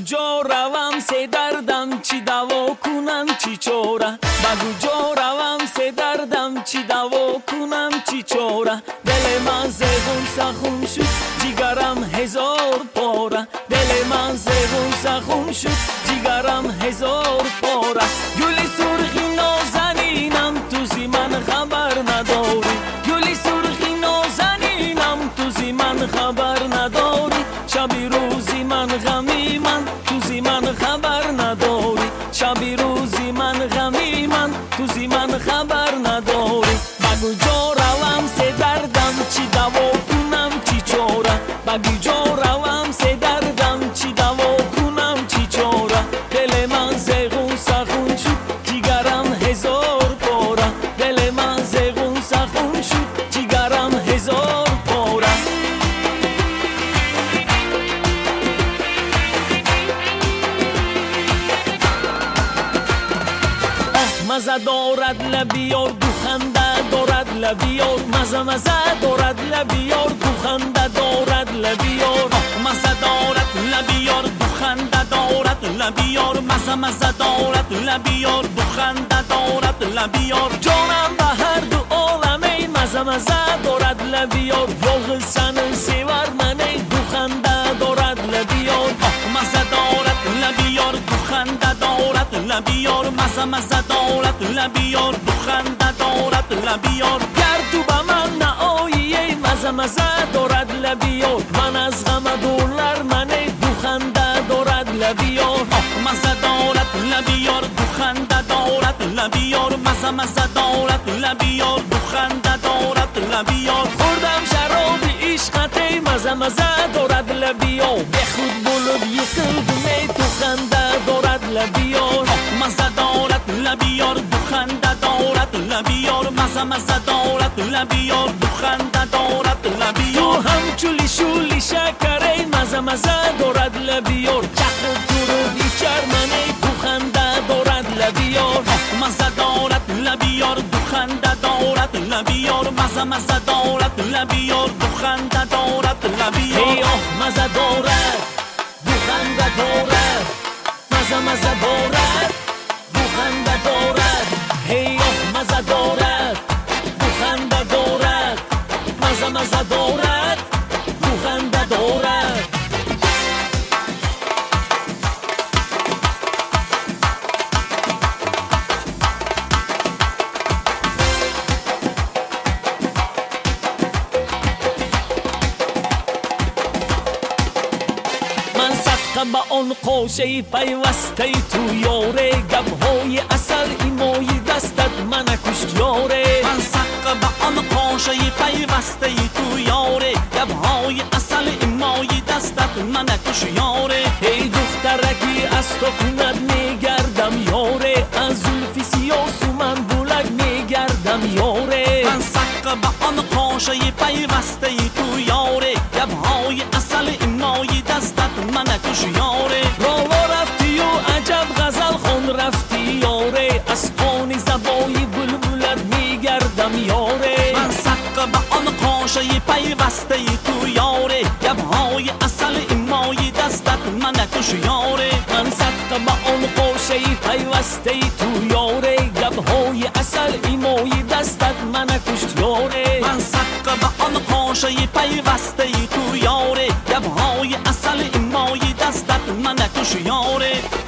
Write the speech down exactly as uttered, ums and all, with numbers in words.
کجا روم سه دردم چی دوا کنم چی چوره به کجا روم سه دردم چی دوا کنم چی چوره دل من زخم سخم شد جگرم هزار پاره دل من زخم سخم شد جگرم هزار پاره گل سرخی نازنینم تو زی من خبر نداری گل سرخی نازنینم تو زی من خبر نداری شبی روزی من غمی من تو زی من خبر نداری شبی روزی من غمی من تو زی من خبر نداری بگو جا روم سه دردم چی دوا کنم چی چوره بگو جا روم سه دردم چی دوا کنم چی چوره دل من زخم سخن شد جگرم هزار پاره دل من زخم سخن شد جگرم هزار پاره مزه دارد لبیار دوخنده دارد لبیار مزه مزه دارد لبیار دوخنده دارد لبیار مزه دارد لبیار دوخنده دارد لبیار مزه مزه دارد لبیار دوخنده دارد لبیار جانم به هر دو عالمه مزه مزه دارد لبیار یالغ سن سیور منه دوخنده دارد لبیار مزه دارد لبیار دوخنده دارد لبیار مزه مزه دارد لبیار دوخنده دارد لبیار گر تو به من نآیی مزه مزه دارد لبیار من از غم دلر منه دوخنده دارد لبیار مزه دارد لبیار دوخنده دارد لبیار مزه مزه دارد لبیار دوخنده دارد لبیار خوردم شراب عشقته مزه مزه دارد لبیار به خود بلد یکلدمه دوخنده دارد لبیار مزه دارد لبیار دوخنده دارد لبیار مزه مزه دارد لبیار دوخنده دارد لبیار تو همچولی شولی شکره مزه مزه دارد لبیار چخ درودی چرمنه دوخنده دارد لبیار مزه دارد لبیار دوخنده دارد لبیار مزه مزه دارد لبیار دوخنده دارد لبیار ای آه مزه دارد دوخنده دارد مزه مزه دارد دوخنده دارد ای آه مزه دارد دوخنده دارد مزه مزه دارد دوخنده دارد با آن قوشه پیوسته تو یاره گبهای اصل ایمای دستت من کشت یاره من سق به آن قوشه پیوسته تو یاره گبهای اصل ایمای دستت من کشت یاره ای دخترکی از تو کند میگردم یاره از زلفی سیاس و من بلک میگردم یاره من سق به آن قوشه پیوسته تو یاره گبهای اصل ایمای دستت من کشت یاره راوا رفتی و عجب غزل خون رفتی یاره از خان زبای بلبلت میگردم یاره من سق به آن قوشه پیوسته تو یاره گبهای اصل ایمای دستت من کشت یاره من سق به آن قوشه پیوسته تو یاره گبهای اصل ایمای دستت من کشت یاره من سق به آن قوشه پیوسته تو یاره گبهای اصل ایمای دستت من کشت یاره